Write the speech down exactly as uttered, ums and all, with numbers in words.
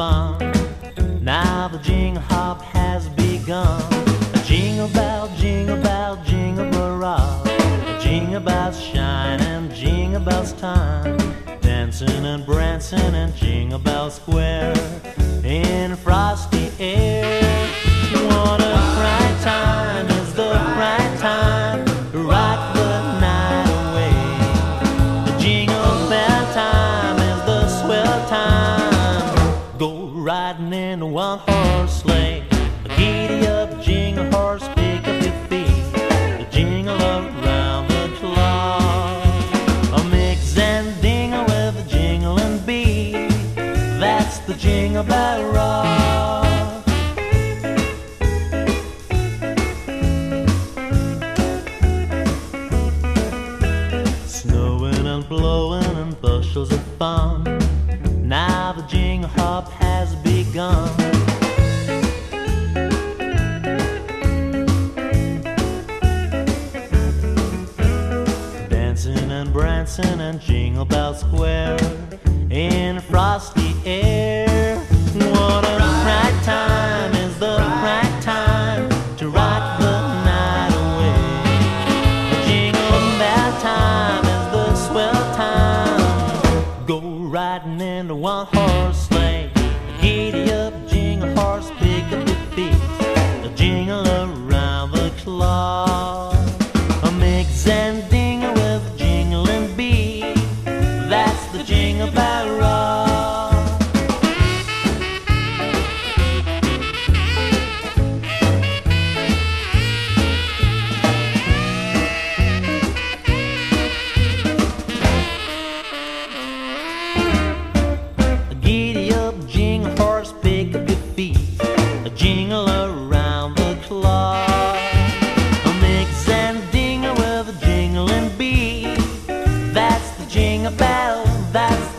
fun. Now the jingle hop has begun. A jingle bell, jingle bell, jingle bell rock. A jingle bells shine and jingle bells time. Dancing and prancing in Jingle Bell Square in frosty air. What a bright time is the bright time to rock the night away. The jingle bell time is the swell time. Go riding in a one-horse sleigh. Giddy up, jingle horse, pick up your feet. The jingle around the clock. A mix and dingle with a jingling beat. That's the Jingle Bell Rock. Snowing and blowing and bushels of fun. Now the jingle hop has begun. Dancing and prancing in Jingle Bell Square in frosty air. What a bright time is the bright time to rock the night away. The jingle bell time is the swell time. Go riding in a one-horse sleigh. Giddy up, jingle horse, pick up your feet. A jingle around the clock. A mix and dingle with a jingling beat. That's the Jingle Bell Rock. Giddy up, jingle horse, pick up your feet. A jingle around the clock. A mix and dingle with a jingling beat. That's the Jingle Bell, that's